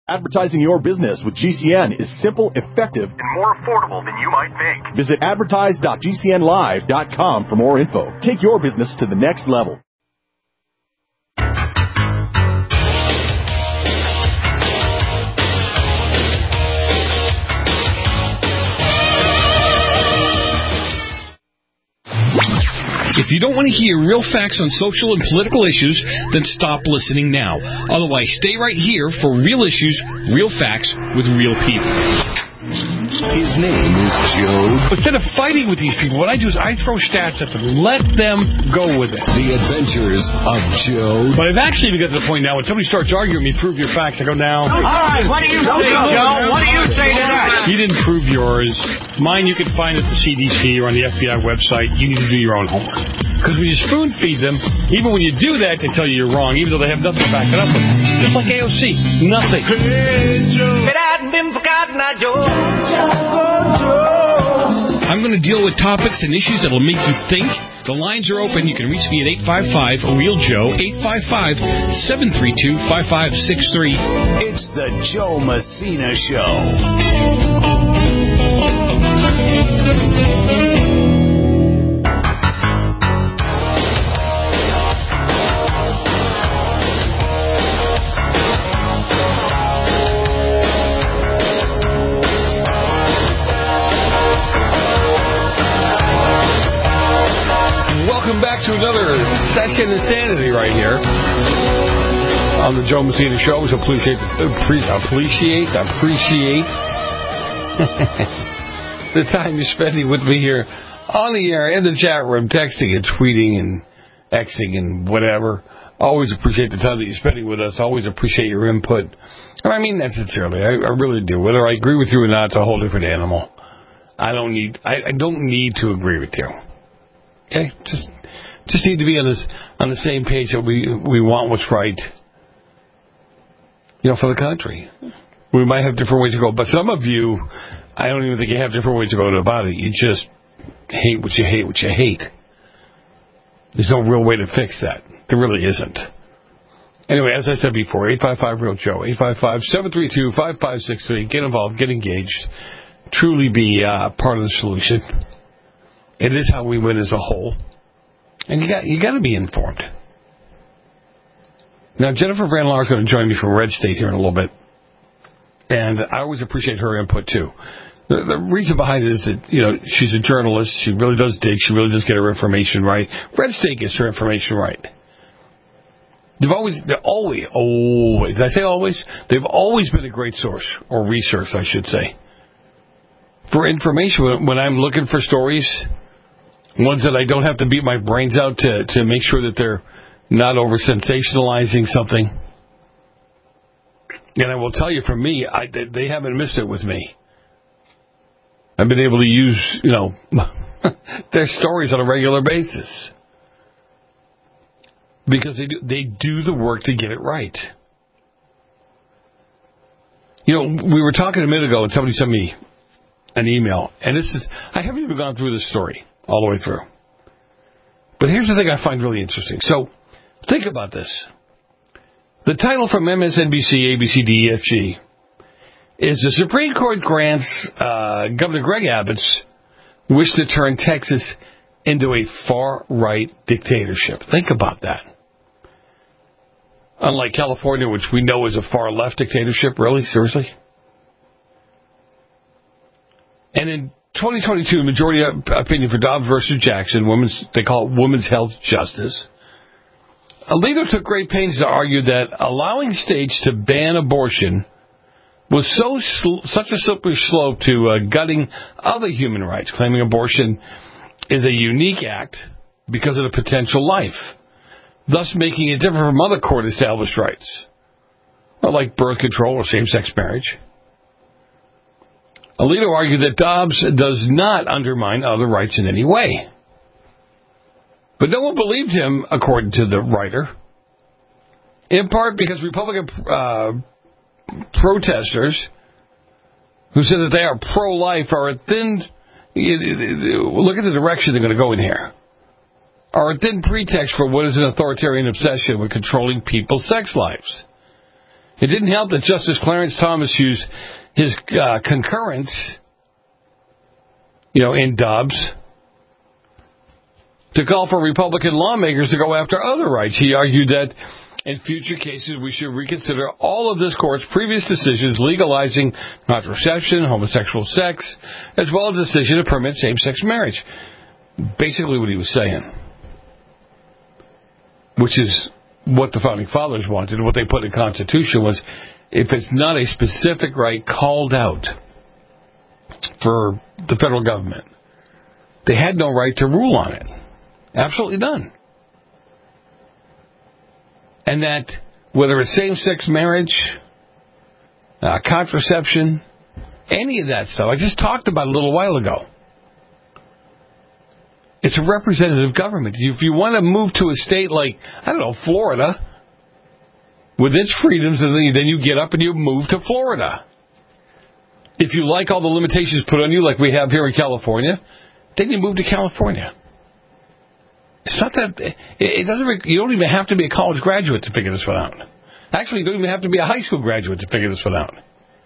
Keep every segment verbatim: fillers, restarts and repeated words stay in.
Advertising your business with G C N is simple, effective, and more affordable than you might think. Visit advertise dot g c n live dot com for more info. Take your business to the next level. If you don't want to hear real facts on social and political issues, then stop listening now. Otherwise, stay right here for real issues, real facts, with real people. His name is Joe. Instead of fighting with these people, what I do is I throw stats at them. Let them go with it. The Adventures of Joe. But I've actually got to the point now when somebody starts arguing with me, prove your facts, I go, now. All right, what do you say, Joe? What do you say to that? You didn't prove yours. Mine you can find at the C D C or on the F B I website. You need to do your own homework. Because when you spoon feed them, even when you do that, they tell you you're wrong, even though they have nothing to back it up with. Just like A O C. Nothing. Hey, Joe. It hadn't been forgotten, I Joe. I'm going to deal with topics and issues that will make you think. The lines are open. You can reach me at eight five five, real Joe, eight five five, seven three two, five five six three. It's the Joe Messina Show. Welcome back to another session of insanity right here on the Joe Messina Show. Always appreciate, appreciate, appreciate the time you're spending with me here on the air, in the chat room, texting and tweeting and Xing and whatever. Always appreciate the time that you're spending with us. Always appreciate your input. And I mean that sincerely. I, I really do. Whether I agree with you or not, it's a whole different animal. I don't need. I, I don't need to agree with you. Okay, just just need to be on this on the same page that we we want what's right. You know, for the country. We might have different ways to go, but some of you, I don't even think you have different ways to go about it. You just hate what you hate, what you hate. There's no real way to fix that. There really isn't. Anyway, as I said before, eight five five, real Joe, eight five five, seven three two, five five six three. Get involved, get engaged, truly be uh, part of the solution. It is how we win as a whole. And you got you got to be informed. Now, Jennifer Van Laar is going to join me from Red State here in a little bit. And I always appreciate her input, too. The, the reason behind it is that, you know, she's a journalist. She really does dig. She really does get her information right. Red State gets her information right. They've always, they're always, always, did I say always? They've always been a great source, or resource, I should say, for information. When I'm looking for stories, ones that I don't have to beat my brains out to, to make sure that they're not over-sensationalizing something. And I will tell you, for me, I, they haven't missed it with me. I've been able to use, you know, their stories on a regular basis. Because they do, they do the work to get it right. You know, we were talking a minute ago, and somebody sent me an email. And this is, I haven't even gone through this story all the way through. But here's the thing I find really interesting. So, think about this. The title from M S N B C, A B C, D E F G is the Supreme Court grants uh, Governor Greg Abbott's wish to turn Texas into a far-right dictatorship. Think about that. Unlike California, which we know is a far-left dictatorship. Really? Seriously? And in twenty twenty-two, majority opinion for Dobbs versus Jackson, women's, they call it women's health justice. Alito took great pains to argue that allowing states to ban abortion was so sl- such a slippery slope to uh, gutting other human rights, claiming abortion is a unique act because of the potential life, thus making it different from other court-established rights, like birth control or same-sex marriage. Alito argued that Dobbs does not undermine other rights in any way. But no one believed him, according to the writer, in part because Republican uh, protesters who said that they are pro-life are a thin, look at the direction they're going to go in here, are a thin pretext for what is an authoritarian obsession with controlling people's sex lives. It didn't help that Justice Clarence Thomas used his uh, concurrence, you know, in Dobbs, to call for Republican lawmakers to go after other rights. He argued that in future cases we should reconsider all of this court's previous decisions legalizing contraception, homosexual sex, as well as the decision to permit same-sex marriage. Basically what he was saying. Which is what the Founding Fathers wanted, what they put in the Constitution was, if it's not a specific right called out for the federal government, they had no right to rule on it. Absolutely none. And that, whether it's same-sex marriage, uh, contraception, any of that stuff, I just talked about it a little while ago. It's a representative government. If you want to move to a state like, I don't know, Florida, with its freedoms, then you get up and you move to Florida. If you like all the limitations put on you, like we have here in California, then you move to California. It's not that, it doesn't, you don't even have to be a college graduate to figure this one out. Actually, you don't even have to be a high school graduate to figure this one out.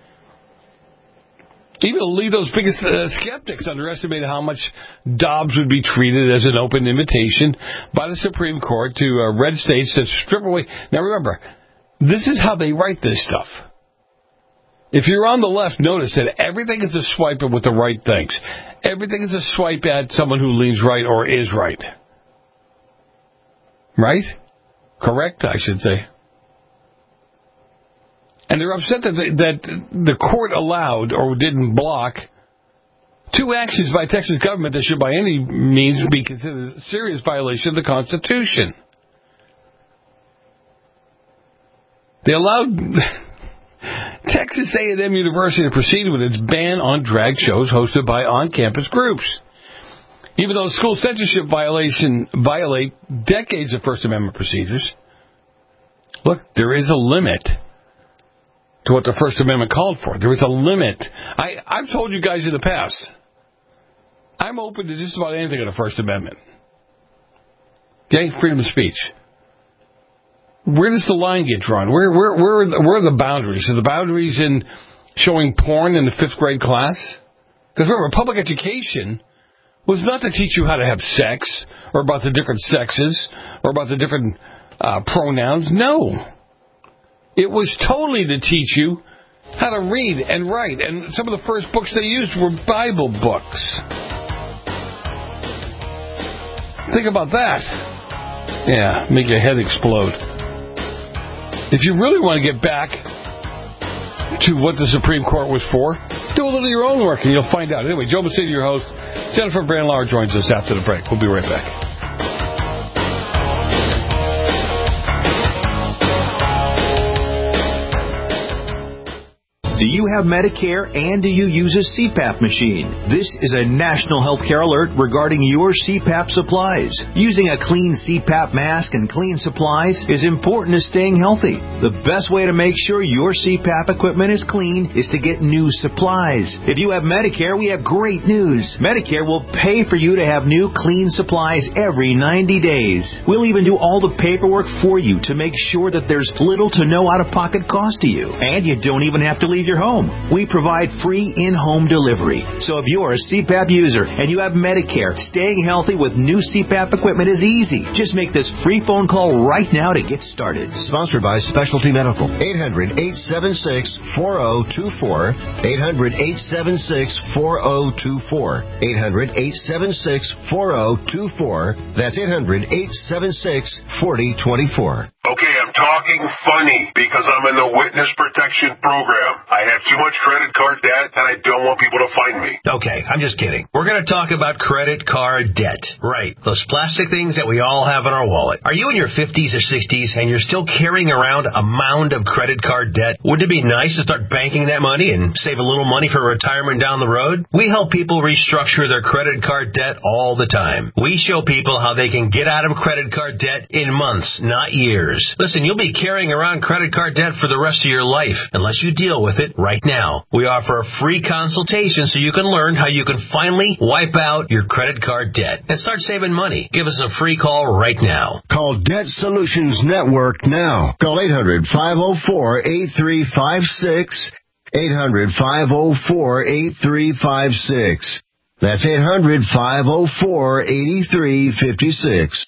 Even Alito's biggest uh, skeptics underestimated how much Dobbs would be treated as an open invitation by the Supreme Court to uh, red states to strip away. Now remember, this is how they write this stuff. If you're on the left, notice that everything is a swipe at with the right things. Everything is a swipe at someone who leans right or is right. Right? Correct, I should say. And they're upset that the, that the court allowed or didn't block two actions by Texas government that should by any means be considered a serious violation of the Constitution. They allowed Texas A and M University to proceed with its ban on drag shows hosted by on-campus groups. Even though school censorship violation violate decades of First Amendment procedures, look, there is a limit to what the First Amendment called for. There is a limit. I, I've told you guys in the past, I'm open to just about anything in the First Amendment. Okay? Freedom of speech. Where does the line get drawn? Where, where, where, are the, where are the boundaries? Are the boundaries in showing porn in the fifth grade class? Because remember, public education was not to teach you how to have sex, or about the different sexes, or about the different uh, pronouns. No. It was totally to teach you how to read and write. And some of the first books they used were Bible books. Think about that. Yeah, make your head explode. If you really want to get back to what the Supreme Court was for, do a little of your own work and you'll find out. Anyway, Joe Messina, your host. Jennifer Brandlauer joins us after the break. We'll be right back. Do you have Medicare and do you use a C PAP machine? This is a national healthcare alert regarding your C PAP supplies. Using a clean C PAP mask and clean supplies is important to staying healthy. The best way to make sure your C PAP equipment is clean is to get new supplies. If you have Medicare, we have great news. Medicare will pay for you to have new clean supplies every ninety days. We'll even do all the paperwork for you to make sure that there's little to no out-of-pocket cost to you. And you don't even have to leave your home. We provide free in-home delivery. So if you're a C PAP user and you have Medicare, staying healthy with new C PAP equipment is easy. Just make this free phone call right now to get started. Sponsored by Specialty Medical. eight hundred, eight seven six, four zero two four. eight hundred, eight seven six, four zero two four. eight hundred, eight seven six, four zero two four. That's eight hundred, eight seven six, four zero two four. Okay, I'm talking funny because I'm in the witness protection program. I have too much credit card debt and I don't want people to find me. Okay, I'm just kidding. We're going to talk about credit card debt. Right, those plastic things that we all have in our wallet. Are you in your fifties or sixties and you're still carrying around a mound of credit card debt? Wouldn't it be nice to start banking that money and save a little money for retirement down the road? We help people restructure their credit card debt all the time. We show people how they can get out of credit card debt in months, not years. Listen, Listen, you'll be carrying around credit card debt for the rest of your life unless you deal with it right now. We offer a free consultation so you can learn how you can finally wipe out your credit card debt and start saving money. Give us a free call right now. Call Debt Solutions Network now. Call eight hundred, five oh four, eight three five six. eight hundred, five oh four, eight three five six. That's eight hundred, five oh four, eight three five six.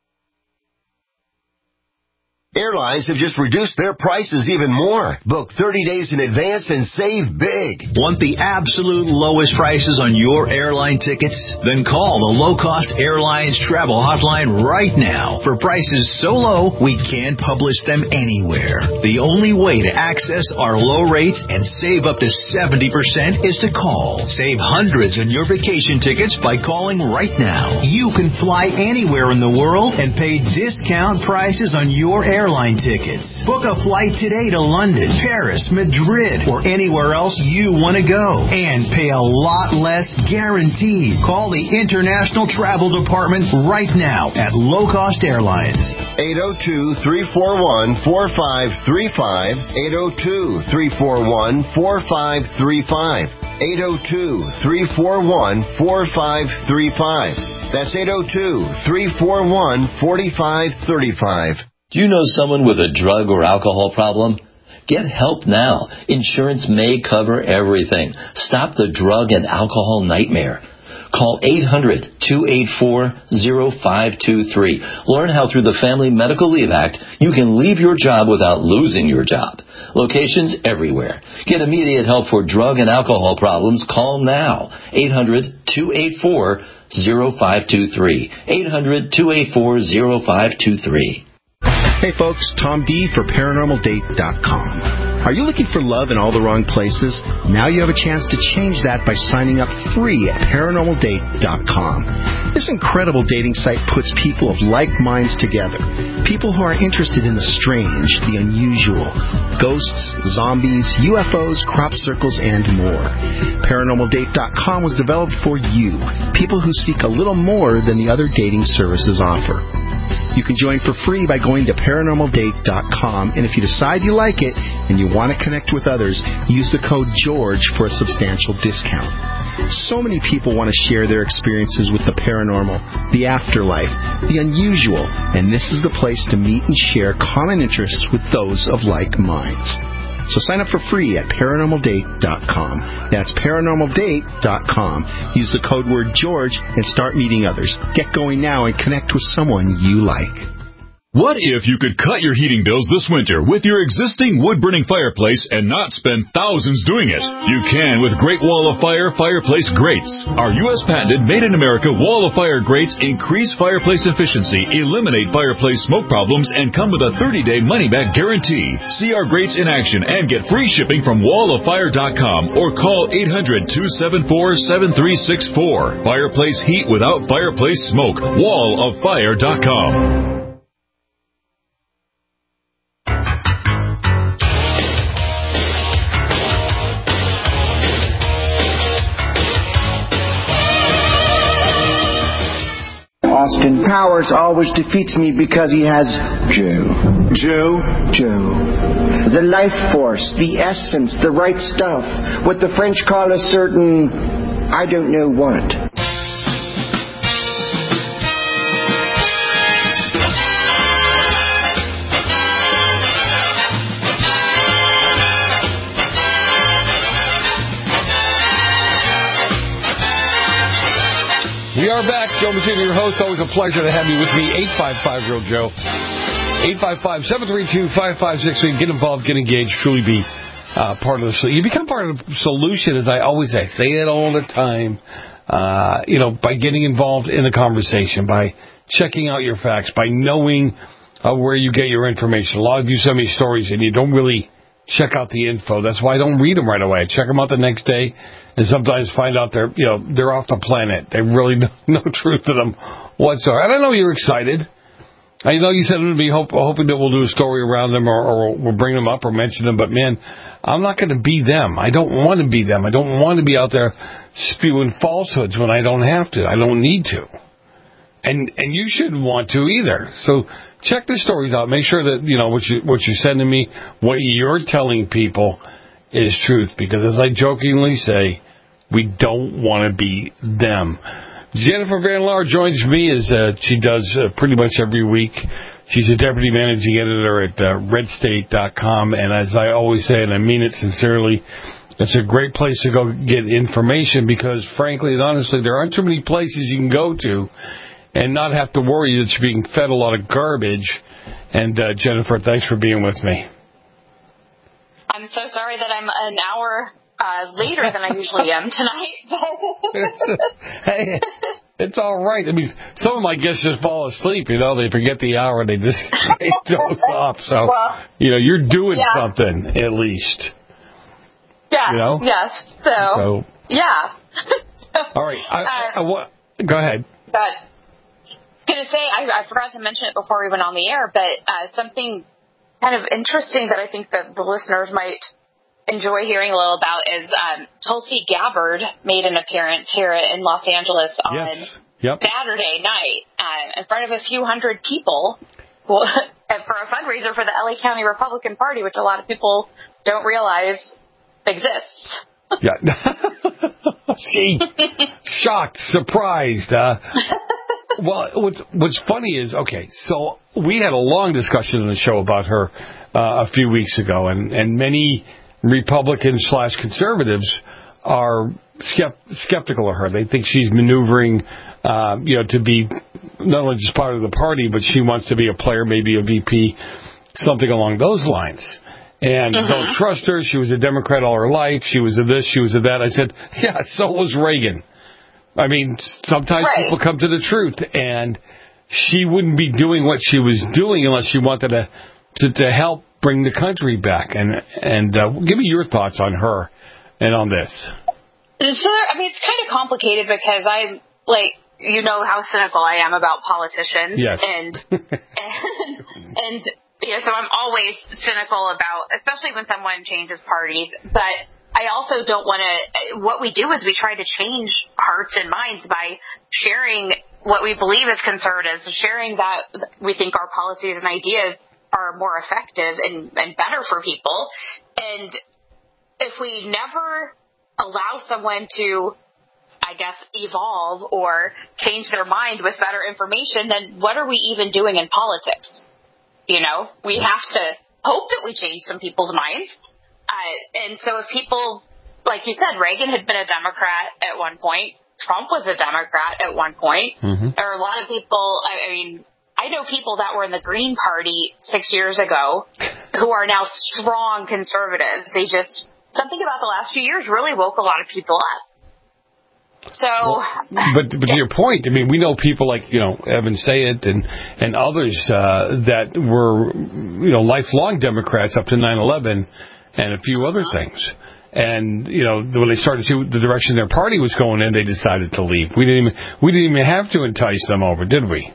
Airlines have just reduced their prices even more. Book thirty days in advance and save big. Want the absolute lowest prices on your airline tickets? Then call the Low Cost Airlines Travel Hotline right now. For prices so low, we can't publish them anywhere. The only way to access our low rates and save up to seventy percent is to call. Save hundreds on your vacation tickets by calling right now. You can fly anywhere in the world and pay discount prices on your airline airline tickets. Book a flight today to London, Paris, Madrid, or anywhere else you want to go and pay a lot less guaranteed. Call the International Travel Department right now at Low Cost Airlines. eight oh two, three four one, four five three five. eight oh two, three four one, four five three five. eight oh two, three four one, four five three five. That's eight oh two, three four one, four five three five. Do you know someone with a drug or alcohol problem? Get help now. Insurance may cover everything. Stop the drug and alcohol nightmare. Call eight hundred, two eight four, oh five two three. Learn how through the Family Medical Leave Act you can leave your job without losing your job. Locations everywhere. Get immediate help for drug and alcohol problems. Call now. eight hundred, two eight four, oh five two three. eight hundred, two eight four, oh five two three. Hey folks, Tom D for paranormal date dot com. Are you looking for love in all the wrong places? Now you have a chance to change that by signing up free at paranormal date dot com. This incredible dating site puts people of like minds together. People who are interested in the strange, the unusual, ghosts, zombies, U F Os, crop circles, and more. paranormal date dot com was developed for you, people who seek a little more than the other dating services offer. You can join for free by going to paranormal date dot com, and if you decide you like it and you want to connect with others, use the code GEORGE for a substantial discount. So many people want to share their experiences with the paranormal, the afterlife, the unusual, and this is the place to meet and share common interests with those of like minds. So sign up for free at paranormal date dot com. That's paranormal date dot com. Use the code word GEORGE and start meeting others. Get going now and connect with someone you like. What if you could cut your heating bills this winter with your existing wood-burning fireplace and not spend thousands doing it? You can with Great Wall of Fire Fireplace Grates. Our U S patented made-in-America Wall of Fire grates increase fireplace efficiency, eliminate fireplace smoke problems, and come with a thirty-day money-back guarantee. See our grates in action and get free shipping from wall of fire dot com or call eight hundred, two seven four, seven three six four. Fireplace heat without fireplace smoke. wall of fire dot com. Austin Powers always defeats me because he has Joe. Joe? Joe. The life force, the essence, the right stuff. What the French call a certain, I don't know what. We are back. Joe Messina, your host. Always a pleasure to have you with me. eight five five, Real Joe. eight five five, seven three two, five five six three. Get involved, get engaged, truly be uh, part of the solution. You become part of the solution, as I always say. I say it all the time. Uh, you know, by getting involved in the conversation, by checking out your facts, by knowing uh, where you get your information. A lot of you send me stories and you don't really check out the info. That's why I don't read them right away. I check them out the next day, and sometimes find out they're, you know, they're off the planet. They really no, no truth to them whatsoever. And I know you're excited. I know you said it would be hope, hoping that we'll do a story around them, or, or we'll bring them up or mention them. But man, I'm not going to be them. I don't want to be them. I don't want to be out there spewing falsehoods when I don't have to. I don't need to. And and you shouldn't want to either. So check the stories out. Make sure that, you know, what, you, what you're sending me, what you're telling people is truth. Because as I jokingly say, we don't want to be them. Jennifer Van Laar joins me as uh, she does uh, pretty much every week. She's a deputy managing editor at uh, red state dot com. And as I always say, and I mean it sincerely, it's a great place to go get information because, frankly and honestly, there aren't too many places you can go to and not have to worry that you're being fed a lot of garbage. And, uh, Jennifer, thanks for being with me. I'm so sorry that I'm an hour uh, later than I usually am tonight. Hey, it's all right. I mean, some of my guests just fall asleep, you know. They forget the hour and they just they doze off. So, well, you know, you're doing yeah. something, at least. Yes, you know? yes. So, so yeah. All right. I, I, I, I, go ahead. But I was going to say, I, I forgot to mention it before we went on the air, but uh, something kind of interesting that I think that the listeners might enjoy hearing a little about is um, Tulsi Gabbard made an appearance here in Los Angeles on yes. yep. Saturday night uh, in front of a few hundred people well, for a fundraiser for the L A County Republican Party, which a lot of people don't realize exists. Yeah. See, shocked, surprised. Uh, well, what's, what's funny is, okay, so we had a long discussion on the show about her uh, a few weeks ago, and, and many Republicans slash conservatives are skept- skeptical of her. They think she's maneuvering, uh, you know, to be not only just part of the party, but she wants to be a player, maybe a V P, something along those lines. And mm-hmm. don't trust her. She was a Democrat all her life. She was a this, she was a that. I said, yeah, so was Reagan. I mean, sometimes right. people come to the truth, and she wouldn't be doing what she was doing unless she wanted to to, to help bring the country back. And and uh, give me your thoughts on her and on this. So, I mean, it's kind of complicated because I'm like, you know how cynical I am about politicians. Yes. And and and. Yeah, so I'm always cynical about, especially when someone changes parties. But I also don't want to, what we do is we try to change hearts and minds by sharing what we believe as conservatives, sharing that we think our policies and ideas are more effective and, and better for people. And if we never allow someone to, I guess, evolve or change their mind with better information, then what are we even doing in politics? You know, we have to hope that we change some people's minds. Uh, and so if people, like you said, Reagan had been a Democrat at one point. Trump was a Democrat at one point. Mm-hmm. There are a lot of people, I, I mean, I know people that were in the Green Party six years ago who are now strong conservatives. They just, something about the last few years really woke a lot of people up. So, well, but but to your point, I mean, we know people like, you know, Evan Sayet and and others uh, that were, you know, lifelong Democrats up to nine eleven and a few other things. And, you know, when they started to see the direction their party was going in, they decided to leave. We didn't even we didn't even have to entice them over, did we?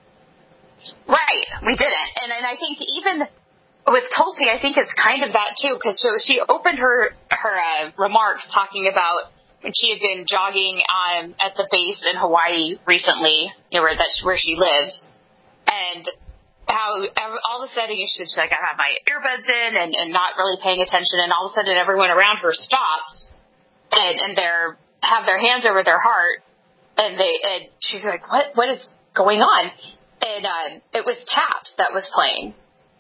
Right, we didn't. And and I think even with Tulsi, I think it's kind of that too, because she, she opened her her uh, remarks talking about when she had been jogging um, at the base in Hawaii recently, you know, where that's where she lives, and how all of a sudden she's like, I have my earbuds in and, and not really paying attention, and all of a sudden everyone around her stops and, and they're have their hands over their heart, and they and she's like, what what is going on? And um, it was Taps that was playing,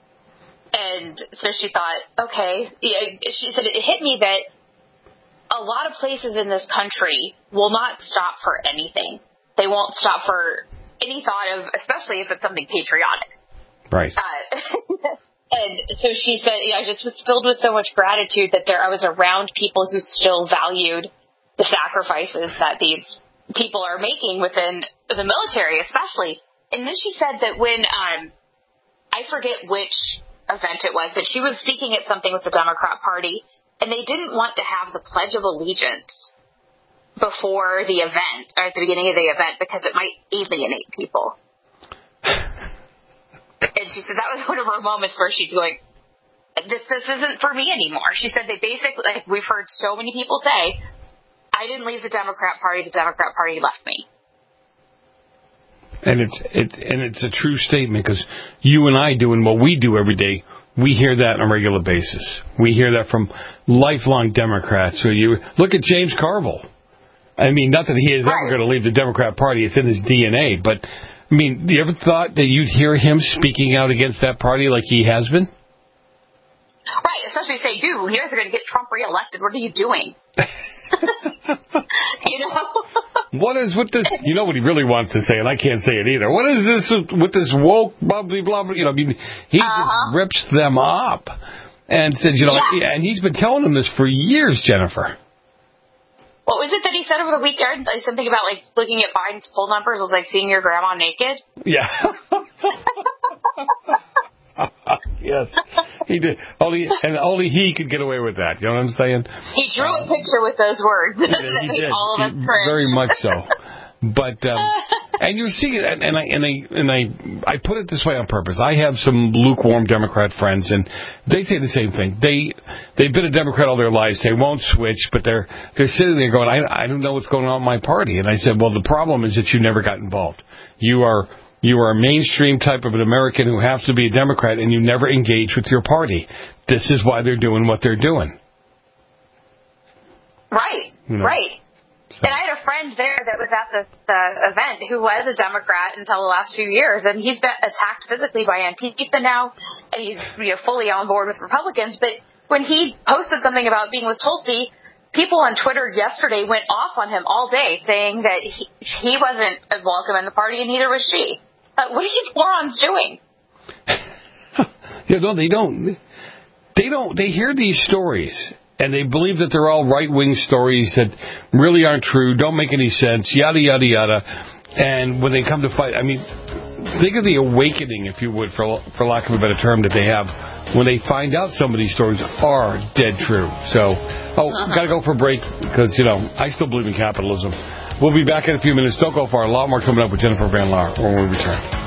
and so she thought, okay, yeah, she said it hit me that a lot of places in this country will not stop for anything. They won't stop for any thought of, especially if it's something patriotic. Right. Uh, and so she said, you know, I just was filled with so much gratitude that there I was around people who still valued the sacrifices that these people are making within the military, especially. And then she said that when, um, I forget which event it was, but she was speaking at something with the Democrat Party, and they didn't want to have the Pledge of Allegiance before the event, or at the beginning of the event, because it might alienate people. And she said that was one of her moments where she's going, this this isn't for me anymore. She said they basically, like we've heard so many people say, I didn't leave the Democrat Party, the Democrat Party left me. And it's it and it's a true statement because you and I doing what we do every day, we hear that on a regular basis. We hear that from lifelong Democrats. So you look at James Carville. I mean, not that he is ever going to leave the Democrat Party; it's in his D N A. But I mean, you ever thought that you'd hear him speaking out against that party like he has been? Right, especially say, dude, you guys are going to get Trump reelected. What are you doing? You know? What is with this? You know what he really wants to say, and I can't say it either. What is this with this woke, blah, blah, blah, blah? You know, I mean, he uh-huh. just rips them up and says, you know, yeah. and he's been telling them this for years, Jennifer. What was it that he said over the weekend? Like something about, like, looking at Biden's poll numbers was like seeing your grandma naked? Yeah. Yes, he did. Only and only he could get away with that. You know what I'm saying? He drew a picture with those words. He did. He did. All of us he, very much so. But um, and you're seeing it, and, and I and I and I I put it this way on purpose. I have some lukewarm Democrat friends, and they say the same thing. They they've been a Democrat all their lives. They won't switch, but they're they're sitting there going, I I don't know what's going on in my party. And I said, well, the problem is that you never got involved. You are. You are a mainstream type of an American who has to be a Democrat, and you never engage with your party. This is why they're doing what they're doing. Right, you know? Right. So. And I had a friend there that was at the, the event who was a Democrat until the last few years, and he's been attacked physically by Antifa now, and he's you know, fully on board with Republicans. But when he posted something about being with Tulsi, people on Twitter yesterday went off on him all day, saying that he, he wasn't as welcome in the party, and neither was she. Uh, what are you morons doing? Yeah, no, they don't. They don't. They hear these stories, and they believe that they're all right-wing stories that really aren't true, don't make any sense, yada, yada, yada. And when they come to fight, I mean, think of the awakening, if you would, for for lack of a better term, that they have when they find out some of these stories are dead true. So, oh, uh-huh. got to go for a break because, you know, I still believe in capitalism. We'll be back in a few minutes. Don't go far. A lot more coming up with Jennifer Van Laar when we return.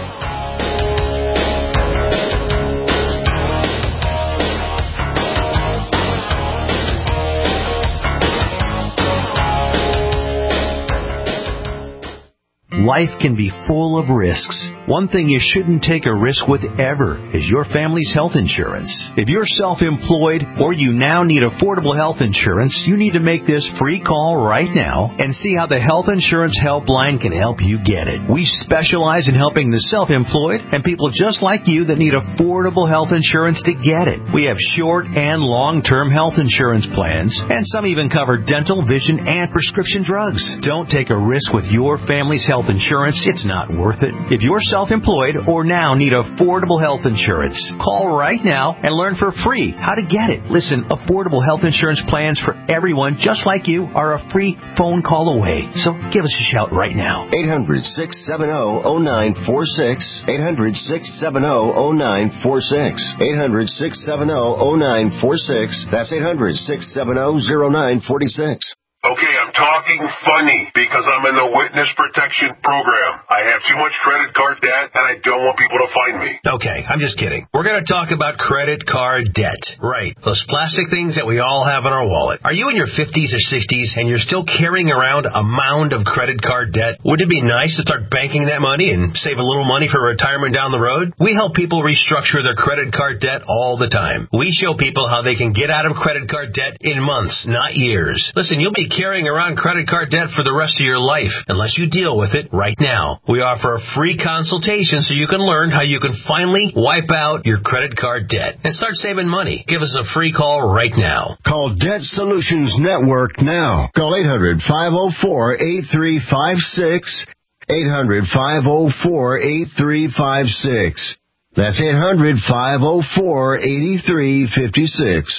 Life can be full of risks. One thing you shouldn't take a risk with ever is your family's health insurance. If you're self-employed or you now need affordable health insurance, you need to make this free call right now and see how the Health Insurance Helpline can help you get it. We specialize in helping the self-employed and people just like you that need affordable health insurance to get it. We have short and long-term health insurance plans, and some even cover dental, vision, and prescription drugs. Don't take a risk with your family's health insurance. It's not worth it. If you're self-employed or now need affordable health insurance, call right now and learn for free how to get it. Listen, affordable health insurance plans for everyone just like you are a free phone call away. So give us a shout right now. eight hundred, six seven zero, zero nine four six. eight hundred, six seven zero, zero nine four six. eight hundred, six seven zero, zero nine four six. That's eight hundred, six seven zero, zero nine four six. Okay, I'm talking funny because I'm in the witness protection program. I have too much credit card debt, and I don't want people to find me. Okay, I'm just kidding. We're going to talk about credit card debt. Right, those plastic things that we all have in our wallet. Are you in your fifties or sixties and you're still carrying around a mound of credit card debt? Wouldn't it be nice to start banking that money and save a little money for retirement down the road? We help people restructure their credit card debt all the time. We show people how they can get out of credit card debt in months, not years. Listen, you'll be carrying around credit card debt for the rest of your life unless you deal with it right now. We offer a free consultation so you can learn how you can finally wipe out your credit card debt and start saving money. Give us a free call right now. Call Debt Solutions Network now. Call eight hundred, five oh four, eight three five six. eight hundred, five oh four, eight three five six. That's eight hundred, five oh four, eight three five six.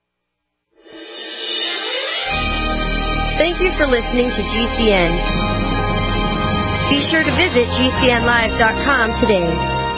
Thank you for listening to G C N. Be sure to visit G C N live dot com today.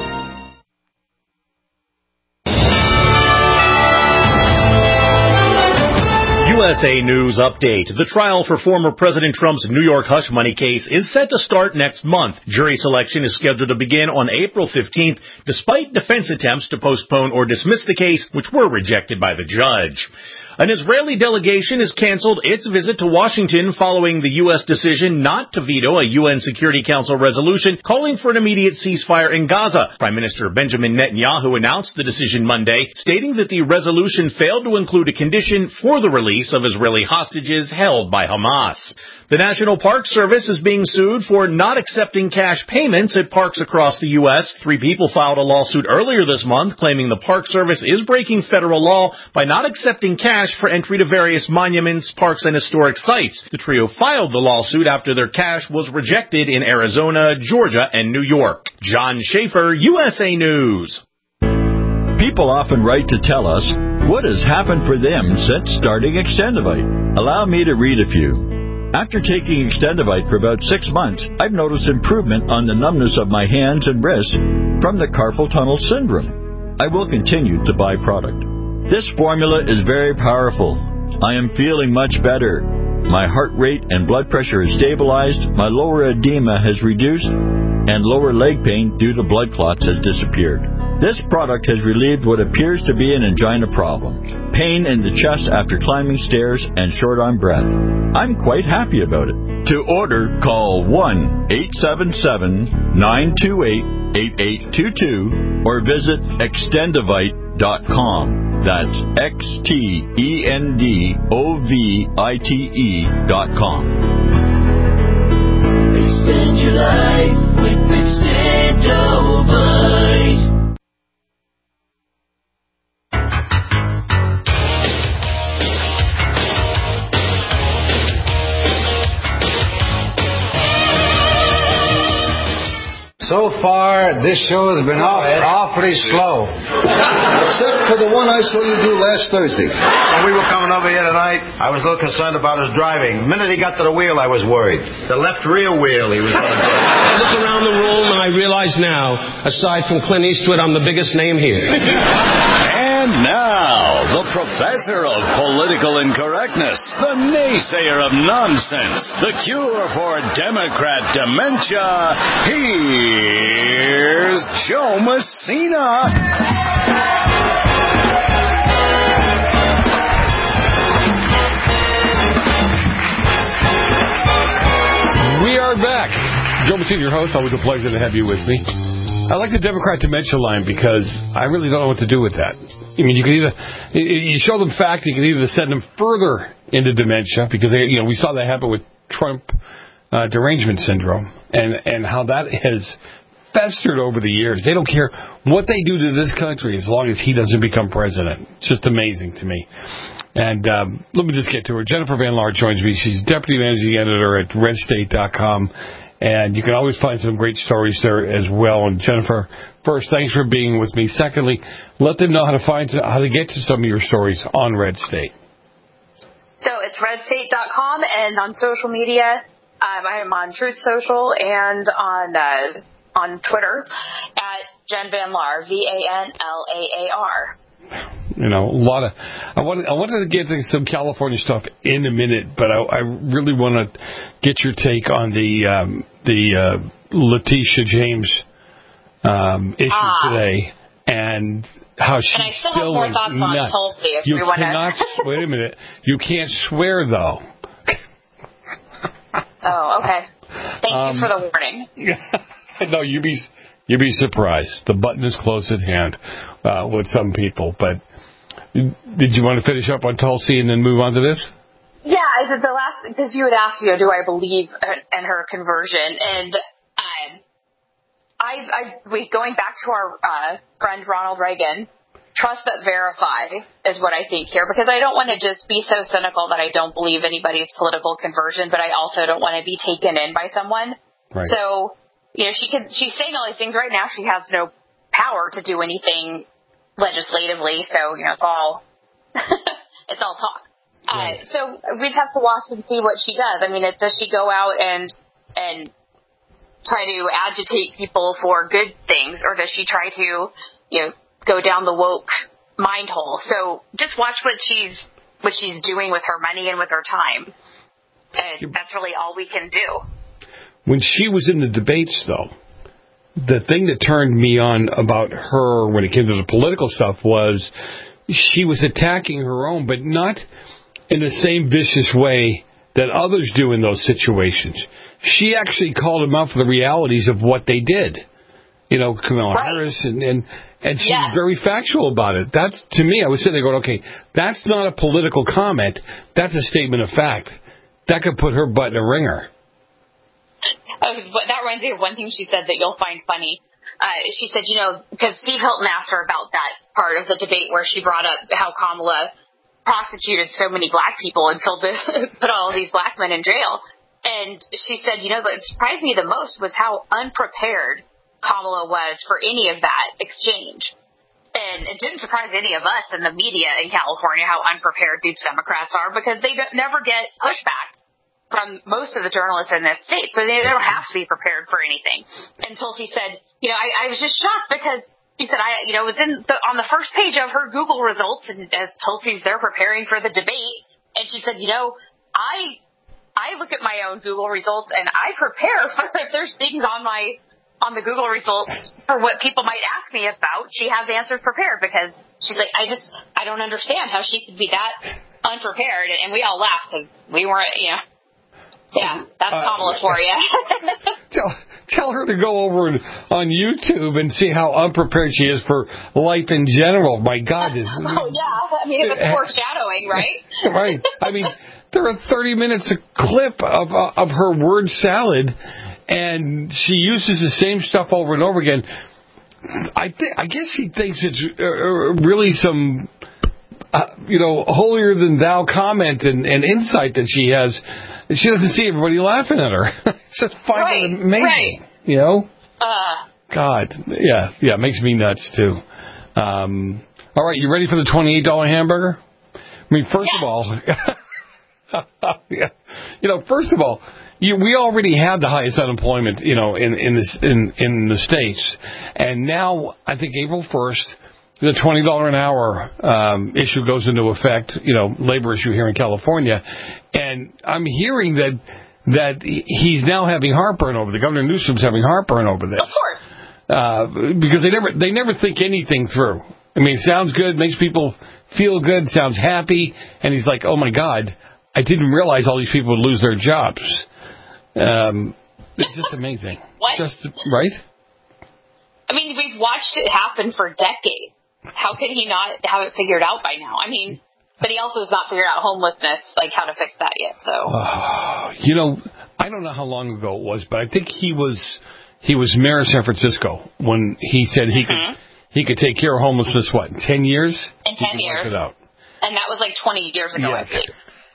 U S A News Update. The trial for former President Trump's New York hush money case is set to start next month. Jury selection is scheduled to begin on April fifteenth, despite defense attempts to postpone or dismiss the case, which were rejected by the judge. An Israeli delegation has canceled its visit to Washington following the U S decision not to veto a U N Security Council resolution calling for an immediate ceasefire in Gaza. Prime Minister Benjamin Netanyahu announced the decision Monday, stating that the resolution failed to include a condition for the release of Israeli hostages held by Hamas. The National Park Service is being sued for not accepting cash payments at parks across the U S. Three people filed a lawsuit earlier this month claiming the Park Service is breaking federal law by not accepting cash for entry to various monuments, parks, and historic sites. The trio filed the lawsuit after their cash was rejected in Arizona, Georgia, and New York. John Schaefer, U S A News. People often write to tell us what has happened for them since starting Extendivite. Allow me to read a few. After taking Extendivite for about six months, I've noticed improvement on the numbness of my hands and wrists from the carpal tunnel syndrome. I will continue to buy product. This formula is very powerful. I am feeling much better. My heart rate and blood pressure is stabilized, my lower edema has reduced, and lower leg pain due to blood clots has disappeared. This product has relieved what appears to be an angina problem, pain in the chest after climbing stairs, and short on breath. I'm quite happy about it. To order, call one eight seven seven, nine two eight, eight eight two two or visit extendivite dot com. That's X T E N D O V I T E dot com. Extend your life with Extendivite. So far, this show has been off, awfully slow. Except for the one I saw you do last Thursday. When we were coming over here tonight, I was a little concerned about his driving. The minute he got to the wheel, I was worried. The left rear wheel, he was going to do. I look around the room and I realize now, aside from Clint Eastwood, I'm the biggest name here. And now, the professor of political incorrectness, the naysayer of nonsense, the cure for Democrat dementia, here's Joe Messina. We are back. Joe Messina, your host. Always a pleasure to have you with me. I like the Democrat dementia line because I really don't know what to do with that. I mean, you can either you show them fact, you can either send them further into dementia because they, you know, we saw that happen with Trump uh, derangement syndrome and and how that has festered over the years. They don't care what they do to this country as long as he doesn't become president. It's just amazing to me. And um, let me just get to her. Jennifer Van Laar joins me. She's deputy managing editor at red state dot com. And you can always find some great stories there as well. And Jennifer, first, thanks for being with me. Secondly, let them know how to find how to get to some of your stories on Red State. So it's red state dot com, and on social media, um, I am on Truth Social and on uh, on Twitter at Jen Van Laar, V A N L A A R. You know, a lot of. I wanted, I wanted to get to some California stuff in a minute, but I, I really want to get your take on the um, the uh, Letitia James um, issue ah. today and how she's and I still still have more thoughts on nuts. Tulsi. If you we want cannot. to. Wait a minute. You can't swear though. Oh, okay. Thank um, you for the warning. No, you be you'd be surprised. The button is close at hand uh, with some people, but. Did you want to finish up on Tulsi and then move on to this? Yeah, I said the last because you had asked, you know, do I believe in her conversion? And um, I, I, we going back to our uh, friend Ronald Reagan, trust but verify is what I think here, because I don't want to just be so cynical that I don't believe anybody's political conversion, but I also don't want to be taken in by someone. Right. So, you know, she could she's saying all these things right now. She has no power to do anything legislatively, so you know it's all it's all talk. Right. Uh, so we just have to watch and see what she does. I mean, it, does she go out and and try to agitate people for good things, or does she try to you know go down the woke mind hole? So just watch what she's what she's doing with her money and with her time, and that's really all we can do. When she was in the debates, though. The thing that turned me on about her when it came to the political stuff was she was attacking her own, but not in the same vicious way that others do in those situations. She actually called them out for the realities of what they did. You know, Kamala right. Harris, and, and, and she's yeah. very factual about it. That's, to me, I was sitting there going, okay, that's not a political comment. That's a statement of fact. That could put her butt in a ringer. Uh, but that reminds me of one thing she said that you'll find funny. Uh, she said, you know, because Steve Hilton asked her about that part of the debate where she brought up how Kamala prosecuted so many black people and told the, put all of these black men in jail. And she said, you know, what surprised me the most was how unprepared Kamala was for any of that exchange. And it didn't surprise any of us in the media in California how unprepared these Democrats are, because they don't, never get pushback from most of the journalists in this state. So they don't have to be prepared for anything. And Tulsi said, you know, I, I was just shocked because she said, I, you know, within the, on the first page of her Google results, and as Tulsi's there preparing for the debate, and she said, you know, I, I look at my own Google results and I prepare for if there's things on my on the Google results for what people might ask me about. She has answers prepared, because she's like, I just, I don't understand how she could be that unprepared. And we all laughed because we weren't, you know, yeah, that's uh, Kamala for you. tell, tell her to go over on YouTube and see how unprepared she is for life in general. My God. Is, oh, yeah. I mean, it's foreshadowing, right? Right. I mean, there are thirty minutes of clip of, uh, of her word salad, and she uses the same stuff over and over again. I th- I guess she thinks it's uh, really some, uh, you know, holier than thou comment and, and insight that she has. She doesn't see everybody laughing at her. It's just find right, it amazing, right. you know. Uh, God, yeah, yeah, it makes me nuts too. Um, all right, you ready for the twenty-eight dollar hamburger? I mean, first yes. of all, yeah, you know, first of all. You, we already had the highest unemployment, you know, in in, this, in in the states, and now I think April first, the twenty dollar an hour um, issue goes into effect. You know, labor issue here in California, and I'm hearing that that he's now having heartburn over. The Governor Newsom's having heartburn over this. Of course, uh, because they never they never think anything through. I mean, it sounds good, makes people feel good, sounds happy, and he's like, oh my God, I didn't realize all these people would lose their jobs. Um, it's just amazing. What? Just, right? I mean, we've watched it happen for decades. How could he not have it figured out by now? I mean, but he also has not figured out homelessness, like how to fix that yet. So, uh, you know, I don't know how long ago it was, but I think he was he was mayor of San Francisco when he said he mm-hmm. could he could take care of homelessness. What, in ten years? In ten years. It out. And that was like twenty years ago, yes. I think.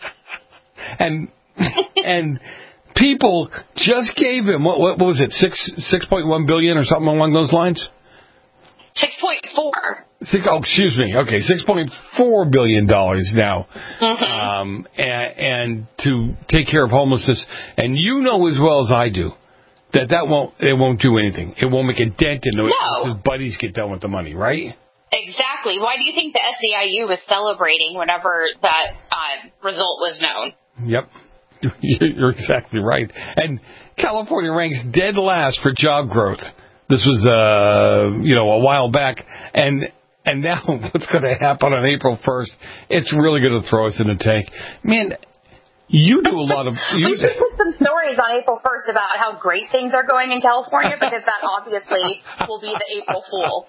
And and. People just gave him, what, what was it, six six point one billion or something along those lines? Six point four. Six, oh, excuse me. Okay, six point four billion dollars now, mm-hmm. um, and, and to take care of homelessness. And you know as well as I do that that won't it won't do anything. It won't make a dent in it. No. His buddies get done with the money, right? Exactly. Why do you think the S E I U was celebrating whenever that uh, result was known? Yep. You're exactly right. And California ranks dead last for job growth. This was, uh, you know, a while back. And and now what's going to happen on April first, it's really going to throw us in the tank. Man, you do a lot of... You, we should put some stories on April first about how great things are going in California, because that obviously will be the April Fool.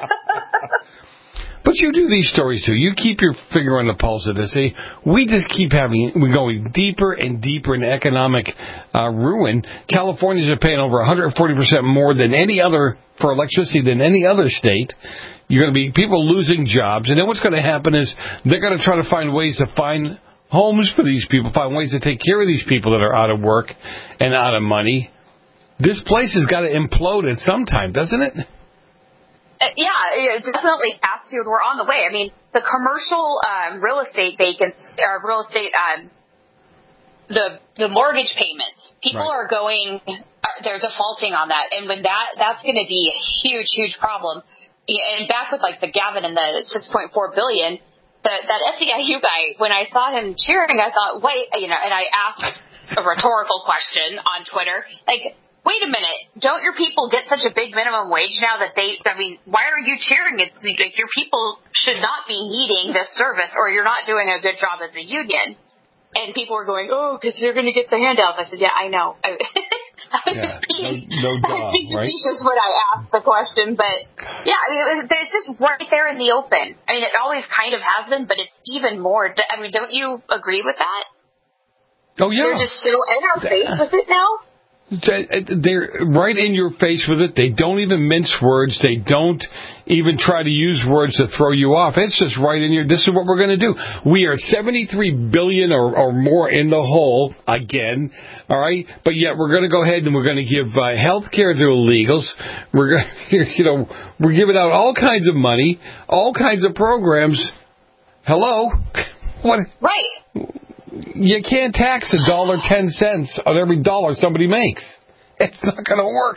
But you do these stories, too. You keep your finger on the pulse of this. See, we just keep having, we're going deeper and deeper into economic uh, ruin. Californians are paying over one hundred forty percent more than any other, for electricity than any other state. You're going to be people losing jobs. And then what's going to happen is they're going to try to find ways to find homes for these people, find ways to take care of these people that are out of work and out of money. This place has got to implode at some time, doesn't it? Uh, yeah, it definitely has to. We're on the way. I mean, the commercial um, real estate vacancies, or real estate, um, the the mortgage payments, people right. are going, are, they're defaulting on that, and when that that's going to be a huge, huge problem. And back with like the Gavin and the six point four billion, the, that S E I U guy, when I saw him cheering, I thought, wait, you know, and I asked a rhetorical question on Twitter, like, wait a minute, don't your people get such a big minimum wage now that they, I mean, why are you cheering? It's like your people should not be needing this service or you're not doing a good job as a union. And people were going, oh, because they're going to get the handouts. I said, yeah, I know. I, I was yeah, just being, no, no doubt, right? That's what I asked the question. But, yeah, I mean, it was, it's just right there in the open. I mean, it always kind of has been, but it's even more. I mean, don't you agree with that? Oh, yeah. They're just so in our face with it now. They're right in your face with it. They don't even mince words. They don't even try to use words to throw you off. It's just right in your, this is what we're going to do. We are seventy-three billion dollars or, or more in the hole again, all right? But yet we're going to go ahead and we're going to give uh, health care to illegals. We're going you know, we're giving out all kinds of money, all kinds of programs. Hello? What? Right. You can't tax a dollar ten cents on every dollar somebody makes. It's not going to work.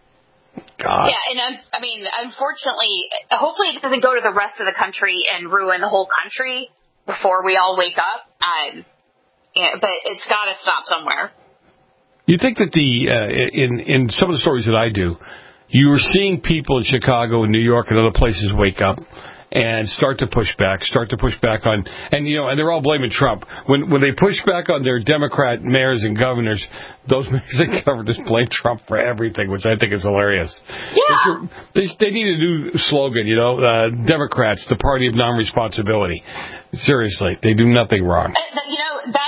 God. Yeah, and um, I mean, unfortunately, hopefully it doesn't go to the rest of the country and ruin the whole country before we all wake up. Um, yeah, but it's got to stop somewhere. You think that the uh, in in some of the stories that I do, you are seeing people in Chicago and New York and other places wake up and start to push back, start to push back on, and you know, and they're all blaming Trump. When when they push back on their Democrat mayors and governors, those mayors and governors blame Trump for everything, which I think is hilarious. Yeah. They, they need a new slogan, you know, uh, Democrats, the party of non-responsibility. Seriously, they do nothing wrong. Uh, you know, that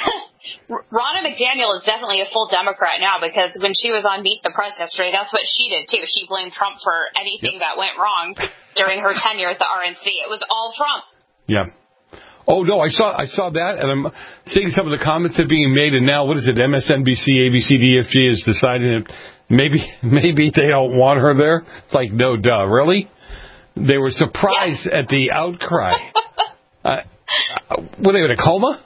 Ronna McDaniel is definitely a full Democrat now, because when she was on Meet the Press yesterday, that's what she did too. She blamed Trump for anything yep. that went wrong during her tenure at the R N C. It was all Trump. Yeah. Oh no, I saw I saw that, and I'm seeing some of the comments that are being made. And now, what is it? M S N B C, A B C, D F G is deciding that maybe maybe they don't want her there. It's like, no, duh, really? They were surprised yeah. at the outcry. uh, were they in a coma?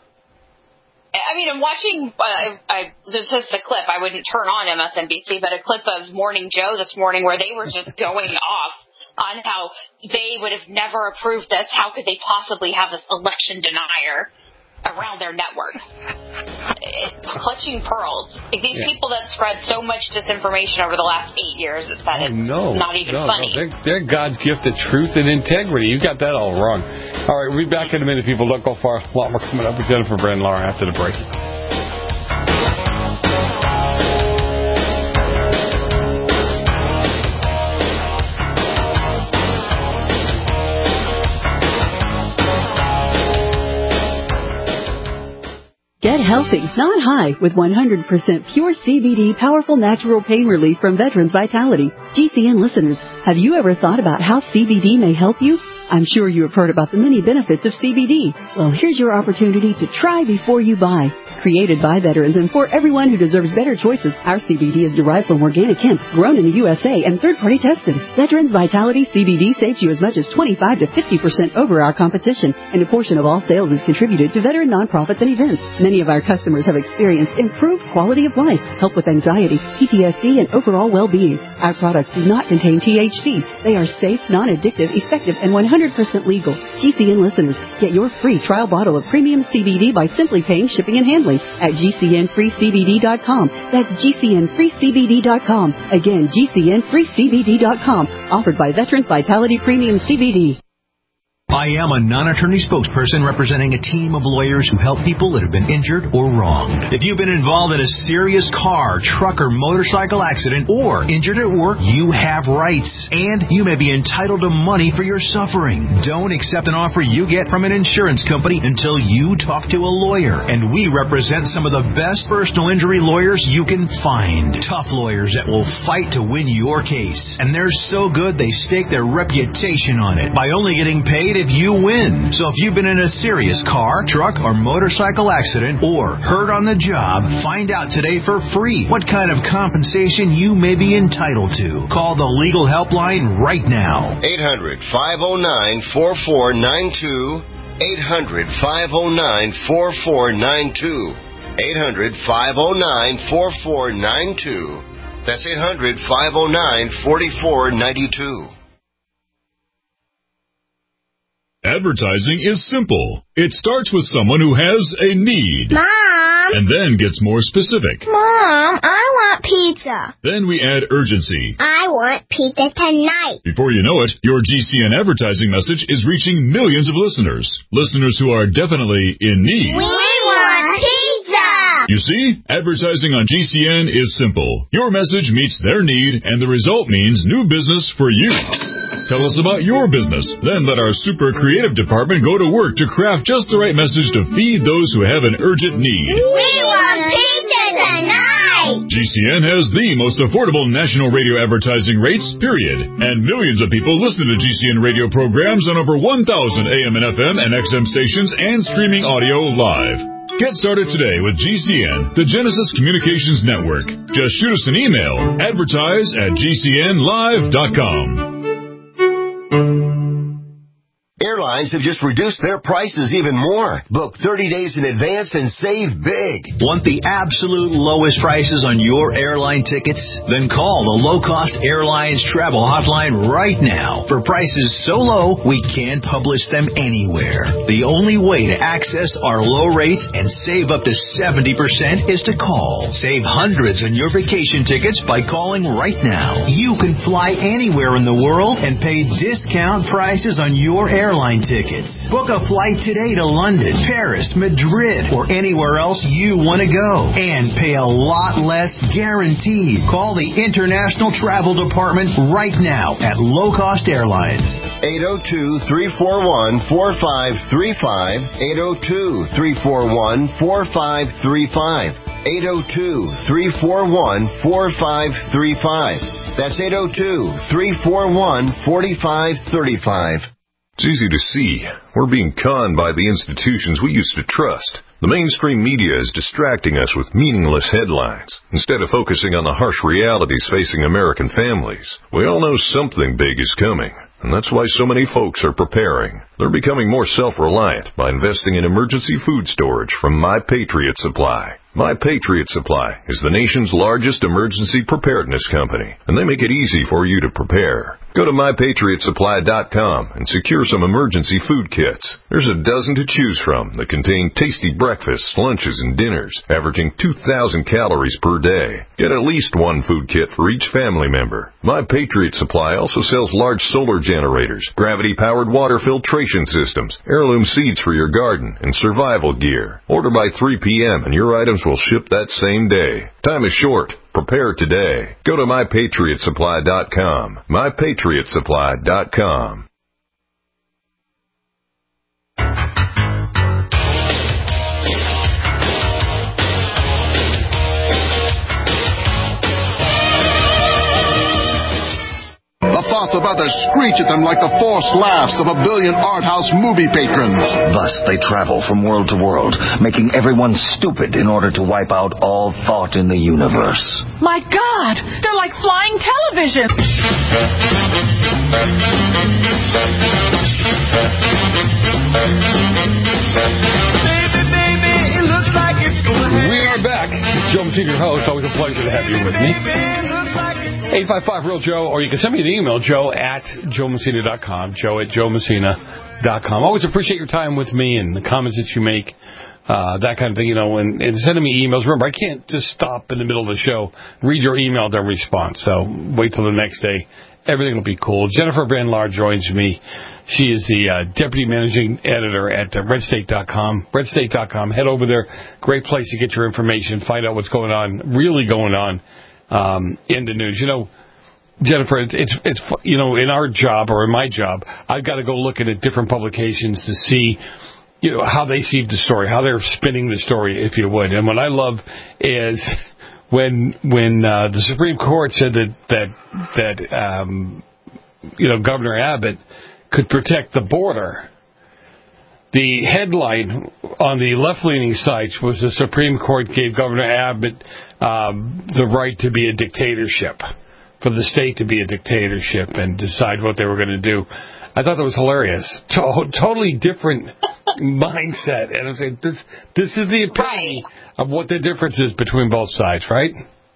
I mean, I'm watching, uh, I, this is just a clip. I wouldn't turn on M S N B C, but a clip of Morning Joe this morning where they were just going off on how they would have never approved this. How could they possibly have this election denier around their network? It's clutching pearls. Like these yeah. people that spread so much disinformation over the last eight years that oh, it's no, not even no, funny. No. They're, they're God's gift of truth and integrity. You got that all wrong. All right, we'll be back in a minute, people. Don't go far. A lot more coming up with Jennifer Brand and Laura after the break. Get healthy, not high, with one hundred percent pure C B D powerful natural pain relief from Veterans Vitality. G C N listeners, have you ever thought about how C B D may help you? I'm sure you have heard about the many benefits of C B D. Well, here's your opportunity to try before you buy. Created by veterans and for everyone who deserves better choices, our C B D is derived from organic hemp, grown in the U S A, and third-party tested. Veterans Vitality C B D saves you as much as twenty-five to fifty percent over our competition, and a portion of all sales is contributed to veteran nonprofits and events. Many of our customers have experienced improved quality of life, help with anxiety, P T S D, and overall well-being. Our products do not contain T H C. They are safe, non-addictive, effective, and one hundred percent legal. G C N listeners, get your free trial bottle of premium C B D by simply paying shipping and handling at G C N free C B D dot com. That's G C N free C B D dot com. Again, G C N free C B D dot com. Offered by Veterans Vitality Premium C B D. I am a non-attorney spokesperson representing a team of lawyers who help people that have been injured or wronged. If you've been involved in a serious car, truck, or motorcycle accident, or injured at work, you have rights, and you may be entitled to money for your suffering. Don't accept an offer you get from an insurance company until you talk to a lawyer. And we represent some of the best personal injury lawyers you can find. Tough lawyers that will fight to win your case. And they're so good they stake their reputation on it by only getting paid if you win. So if you've been in a serious car, truck, or motorcycle accident, or hurt on the job, find out today for free what kind of compensation you may be entitled to. Call the legal helpline right now. eight hundred, five oh nine, four four nine two. eight hundred, five oh nine, four four nine two. eight hundred, five oh nine, four four nine two. That's eight hundred, five oh nine, four four nine two. Advertising is simple. It starts with someone who has a need. Mom! And then gets more specific. Mom, I want want pizza. Then we add urgency. I want pizza tonight. Before you know it, your G C N advertising message is reaching millions of listeners. Listeners who are definitely in need. We want pizza! You see, advertising on G C N is simple. Your message meets their need, and the result means new business for you. Tell us about your business. Then let our super creative department go to work to craft just the right message to feed those who have an urgent need. We want pizza tonight! G C N has the most affordable national radio advertising rates, period. And millions of people listen to G C N radio programs on over one thousand A M and F M and X M stations and streaming audio live. Get started today with G C N, the Genesis Communications Network. Just shoot us an email, advertise at G C N live dot com. Airlines have just reduced their prices even more. Book thirty days in advance and save big. Want the absolute lowest prices on your airline tickets? Then call the Low Cost Airlines Travel Hotline right now. For prices so low, we can't publish them anywhere. The only way to access our low rates and save up to seventy percent is to call. Save hundreds on your vacation tickets by calling right now. You can fly anywhere in the world and pay discount prices on your airline Airline tickets. Book a flight today to London, Paris, Madrid, or anywhere else you want to go. And pay a lot less guaranteed. Call the International Travel Department right now at Low Cost Airlines. eight oh two, three four one, four five three five. eight oh two, three four one, four five three five. eight oh two, three four one, four five three five. That's eight oh two, three four one, four five three five. It's easy to see. We're being conned by the institutions we used to trust. The mainstream media is distracting us with meaningless headlines, instead of focusing on the harsh realities facing American families. We all know something big is coming, and that's why so many folks are preparing. They're becoming more self-reliant by investing in emergency food storage from My Patriot Supply. My Patriot Supply is the nation's largest emergency preparedness company, and they make it easy for you to prepare. Go to my patriot supply dot com and secure some emergency food kits. There's a dozen to choose from that contain tasty breakfasts, lunches, and dinners, averaging two thousand calories per day. Get at least one food kit for each family member. My Patriot Supply also sells large solar generators, gravity-powered water filtration systems, heirloom seeds for your garden, and survival gear. Order by three p.m. and your items will ship that same day. Time is short. Prepare today. Go to my patriot supply dot com. my patriot supply dot com. The thoughts of others screech at them like the forced laughs of a billion art house movie patrons. Thus they travel from world to world, making everyone stupid in order to wipe out all thought in the universe. My God! They're like flying television! Baby, baby, it looks like it's gonna happen. We are back. Joe Messina, your host. Always a pleasure to have you with me. eight five five real Joe, or you can send me an email, joe at joe messina dot com, joe at joe messina dot com. Always appreciate your time with me and the comments that you make, uh, that kind of thing, you know, and, and sending me emails. Remember, I can't just stop in the middle of the show, read your email, then respond. So wait till the next day. Everything will be cool. Jennifer Van Laar joins me. She is the uh, Deputy Managing Editor at uh, red state dot com. red state dot com. Head over there. Great place to get your information, find out what's going on, really going on um, in the news. You know, Jennifer, it's, it's, it's, you know, in our job or in my job, I've got to go looking at different publications to see, you know, how they see the story, how they're spinning the story, if you would. And what I love is when when uh, the Supreme Court said that that that um, you know, Governor Abbott could protect the border, the headline on the left-leaning sites was the Supreme Court gave Governor Abbott um, the right to be a dictatorship, for the state to be a dictatorship and decide what they were going to do. I thought that was hilarious. To- totally different mindset. And I'm saying, this this is the epitome of what the difference is between both sides, right?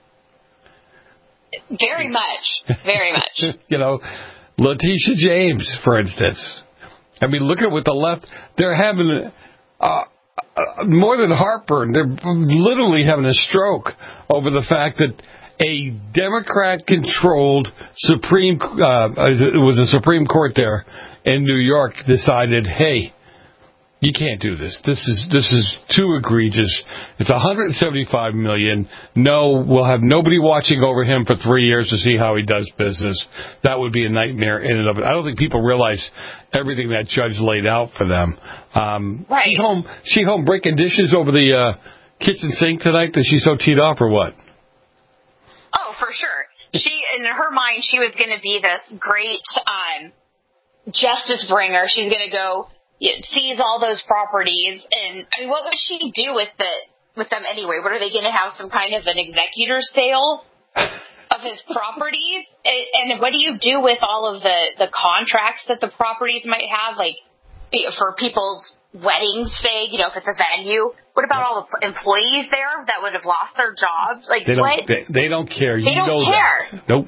Very much. Very much. You know, Letitia James, for instance. I mean, look at what the left, they're having uh, uh, more than heartburn. They're literally having a stroke over the fact that a Democrat-controlled Supreme, uh, it was a Supreme Court there in New York decided, hey, you can't do this. This is this is too egregious. It's one hundred seventy-five million dollars. No, we'll have nobody watching over him for three years to see how he does business. That would be a nightmare in and of it. I don't think people realize everything that judge laid out for them. Um, right. She's home, she home breaking dishes over the uh, kitchen sink tonight that she's so teed off, or what? Oh, for sure. She, in her mind, she was going to be this great um, justice bringer. She's going to go seize all those properties, and I mean, what would she do with the with them anyway? What are they going to have, some kind of an executor's sale of his properties? And, and what do you do with all of the the contracts that the properties might have, like for people's weddings, say, you know, if it's a venue? What about all the employees there that would have lost their jobs? Like, they don't, what? They, they don't care. They you don't know care. That. Nope.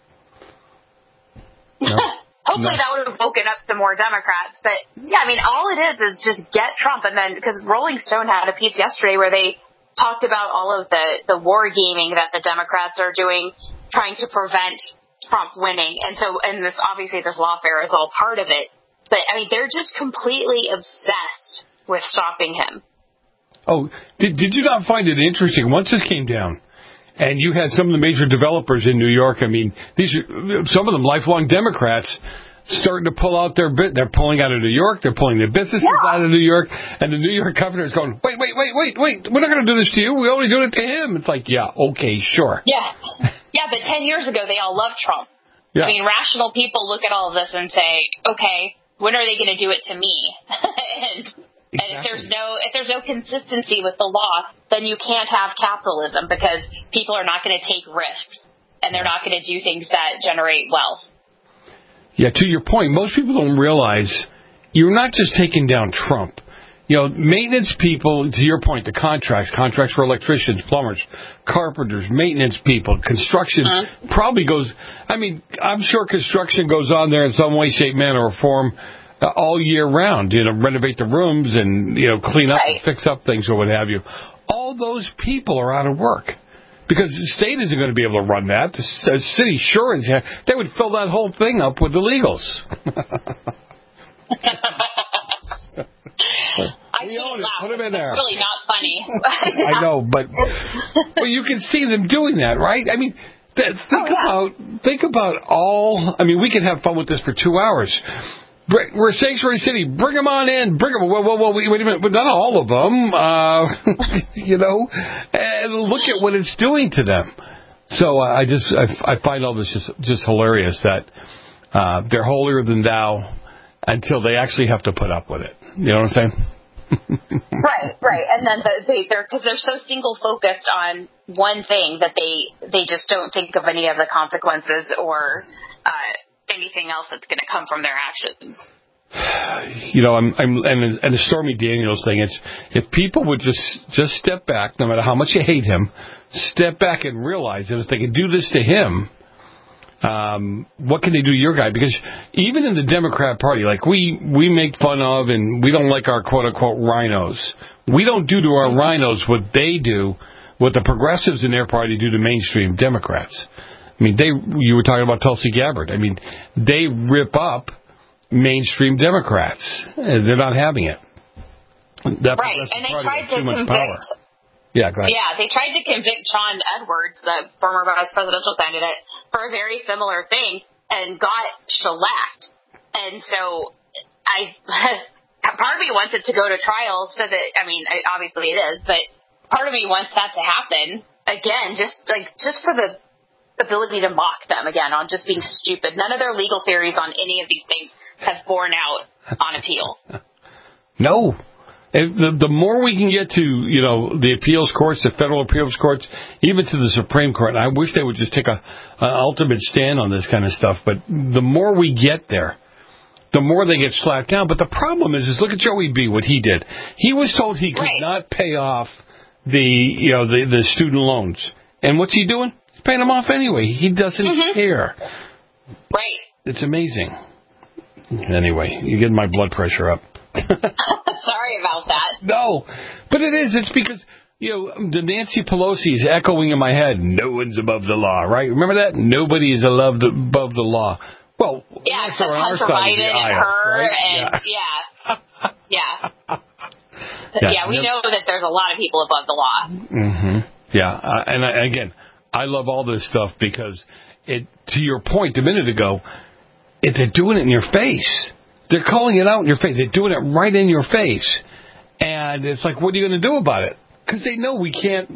Nope. Hopefully no. that would have woken up some more Democrats. But, yeah, I mean, all it is is just get Trump. And then, because Rolling Stone had a piece yesterday where they talked about all of the, the war gaming that the Democrats are doing, trying to prevent Trump winning. And so, and this, obviously, this lawfare is all part of it. But, I mean, they're just completely obsessed with stopping him. Oh, did, did you not find it interesting? Once this came down, and you had some of the major developers in New York, I mean, these are some of them lifelong Democrats starting to pull out their bit. They're pulling out of New York. They're pulling their businesses yeah. out of New York. And the New York governor is going, wait, wait, wait, wait, wait. We're not going to do this to you. We only do it to him. It's like, yeah, okay, sure. Yeah. Yeah, but ten years ago, they all loved Trump. Yeah. I mean, rational people look at all of this and say, okay, when are they going to do it to me? and... Exactly. And if there's no if there's no consistency with the law, then you can't have capitalism, because people are not going to take risks, and they're not going to do things that generate wealth. Yeah, to your point, most people don't realize you're not just taking down Trump. You know, maintenance people, to your point, the contracts, contracts for electricians, plumbers, carpenters, maintenance people, construction uh-huh. probably goes, I mean, I'm sure construction goes on there in some way, shape, manner, or form all year round, you know, renovate the rooms and, you know, clean up right. and fix up things or what have you. All those people are out of work because the state isn't going to be able to run that. The city sure is. They would fill that whole thing up with illegals. I can't laugh. Put them in there. It's really not funny. I know, but but you can see them doing that, right? I mean, th- think oh, yeah. about think about all. I mean, we can have fun with this for two hours. We're a sanctuary city. Bring them on in. Bring them. Well, well, well wait a minute. But not all of them. Uh, you know, and look at what it's doing to them. So uh, I just I, I find all this just just hilarious that uh, they're holier than thou until they actually have to put up with it. You know what I'm saying? right, right. And then the, they, they're because they're so single focused on one thing that they they just don't think of any of the consequences or. Uh, anything else that's going to come from their actions. You know, I'm, I'm and, and the Stormy Daniels thing. It's if people would just just step back, no matter how much you hate him, step back and realize that if they can do this to him, um, what can they do to your guy? Because even in the Democrat Party, like we we make fun of and we don't like our quote unquote rhinos. We don't do to our rhinos what they do, what the progressives in their party do to mainstream Democrats. I mean, they. You were talking about Tulsi Gabbard. I mean, they rip up mainstream Democrats. They're not having it. That right, and they tried to convict. Power. Yeah, go ahead. Yeah, they tried to convict John Edwards, the former vice presidential candidate, for a very similar thing, and got shellacked. And so, I part of me wants it to go to trial, so that I mean, obviously it is, but part of me wants that to happen again, just like just for the. ability to mock them again on just being stupid. None of their legal theories on any of these things have borne out on appeal. No. The, the more we can get to, you know, the appeals courts, the federal appeals courts, even to the Supreme Court, I wish they would just take a, an ultimate stand on this kind of stuff. But the more we get there, the more they get slapped down. But the problem is, is look at Joey B., what he did. He was told he could right. not pay off the, you know, the, the student loans. And what's he doing? Paying them off anyway. He doesn't mm-hmm. care. Right. It's amazing. Anyway, you get my blood pressure up. Sorry about that. No, but it is. It's because You know, the Nancy Pelosi is echoing in my head, no one's above the law, right? Remember that? Nobody is above the, above the law. Well, yeah, except on our Hunter side Biden of the and aisle, her, right? and yeah, yeah, yeah. Yeah, yeah we yep. know that there's a lot of people above the law. Mm-hmm. Yeah, uh, and I, again, I love all this stuff because, it. To your point a minute ago, if they're doing it in your face, they're calling it out in your face. They're doing it right in your face, and it's like, what are you going to do about it? Because they know we can't.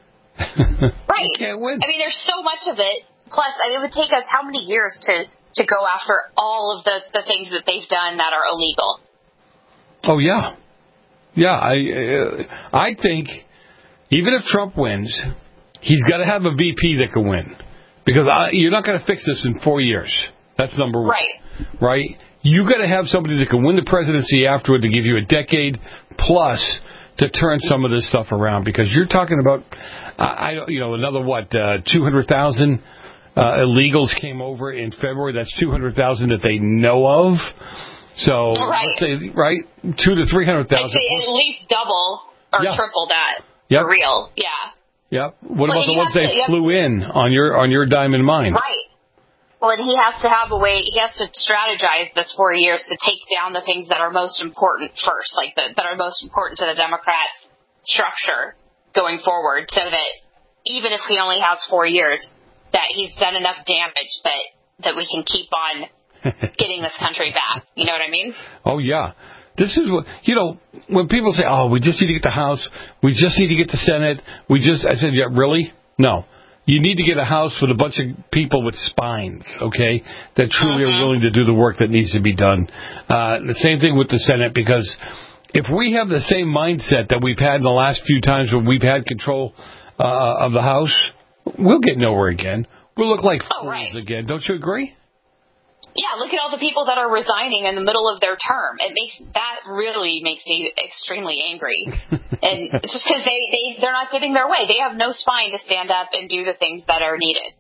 Right. We can't win. I mean, there's so much of it. Plus, it would take us how many years to, to go after all of the, the things that they've done that are illegal? Oh, yeah. Yeah, I uh, I think even if Trump wins, he's got to have a V P that can win. Because I, you're not going to fix this in four years. That's number one. Right. Right? You got to have somebody that can win the presidency afterward to give you a decade plus to turn some of this stuff around. Because you're talking about, uh, I don't, you know, another what, uh, two hundred thousand uh, illegals came over in February. That's two hundred thousand that they know of. So, right, let's say, right, two to three hundred thousand. I'd say at least double or yeah. triple that yep. for real. Yeah. Yep. What well, about the ones they to, flew to, in on your on your dime and mine? Right. Well, and he has to have a way. He has to strategize this four years to take down the things that are most important first, like the, that are most important to the Democrats' structure going forward, so that even if he only has four years, that he's done enough damage that that we can keep on getting this country back. You know what I mean? Oh, yeah. This is what, you know, when people say, oh, we just need to get the House, we just need to get the Senate, we just, I said, yeah, really? No. You need to get a House with a bunch of people with spines, okay, that truly mm-hmm. are willing to do the work that needs to be done. Uh, the same thing with the Senate, because if we have the same mindset that we've had in the last few times when we've had control uh, of the House, we'll get nowhere again. We'll look like fools oh, right. again. Don't you agree? Yeah, look at all the people that are resigning in the middle of their term. It makes that really makes me extremely angry, and it's just because they they they're not getting their way. They have no spine to stand up and do the things that are needed.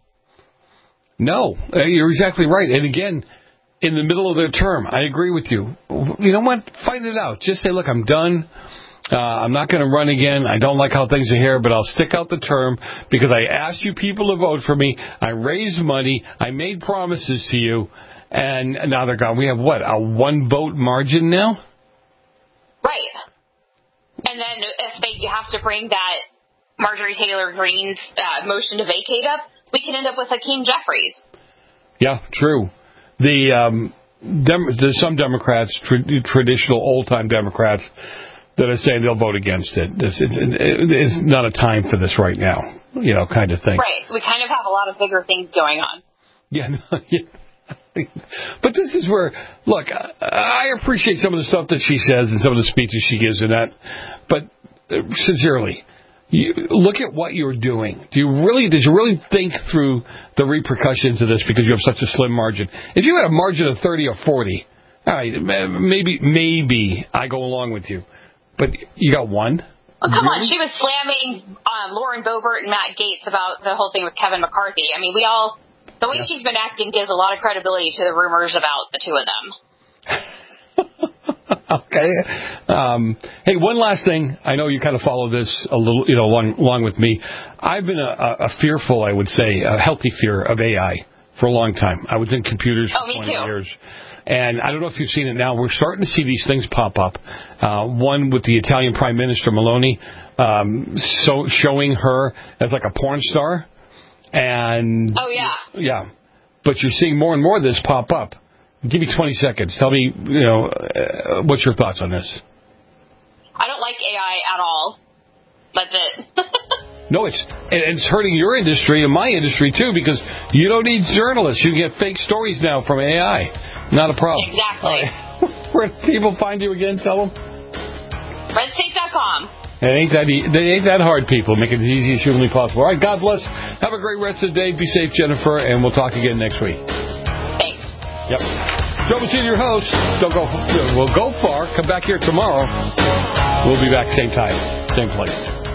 No, you're exactly right. And again, in the middle of their term, I agree with you. You know what? Fight it out. Just say, look, I'm done. Uh, I'm not going to run again. I don't like how things are here, but I'll stick out the term because I asked you people to vote for me. I raised money. I made promises to you. And now they're gone. We have, what, a one-vote margin now? Right. And then if they have to bring that Marjorie Taylor Greene's uh, motion to vacate up, we can end up with Hakeem Jeffries. Yeah, true. The um, Dem- there's some Democrats, tra- traditional old-time Democrats, that are saying they'll vote against it. This, it, it. It's not a time for this right now, you know, kind of thing. Right. We kind of have a lot of bigger things going on. Yeah, no, yeah. But this is where, look, I appreciate some of the stuff that she says and some of the speeches she gives in that. But uh, sincerely, you, look at what you're doing. Do you really, did you really think through the repercussions of this because you have such a slim margin? If you had a margin of thirty or forty, all right, maybe, maybe I go along with you. But you got one? Well, come really? on. She was slamming um, Lauren Boebert and Matt Gaetz about the whole thing with Kevin McCarthy. I mean, we all... The way yeah. she's been acting gives a lot of credibility to the rumors about the two of them. Okay. Um, hey, one last thing. I know you kind of follow this a little, you know, along, along with me. I've been a, a fearful, I would say, a healthy fear of A I for a long time. I was in computers for oh, me twenty too. years. And I don't know if you've seen it now. We're starting to see these things pop up. Uh, one with the Italian Prime Minister, Meloni, um, so showing her as like a porn star. And oh yeah, yeah, but you're seeing more and more of this pop up. Give me twenty seconds. Tell me, you know, uh, what's your thoughts on this? I don't like A I at all. That's it. No, it's and it's hurting your industry and my industry too because you don't need journalists. You get fake stories now from A I. Not a problem. Exactly. Right. Where do people find you again? Tell them. red state dot com. It ain't that e- it ain't that hard, people. Make it as easy as humanly possible. All right, God bless. Have a great rest of the day. Be safe, Jennifer, and we'll talk again next week. Thanks. Yep. Joe Messina, your host. Don't go. We'll go far. Come back here tomorrow. We'll be back same time, same place.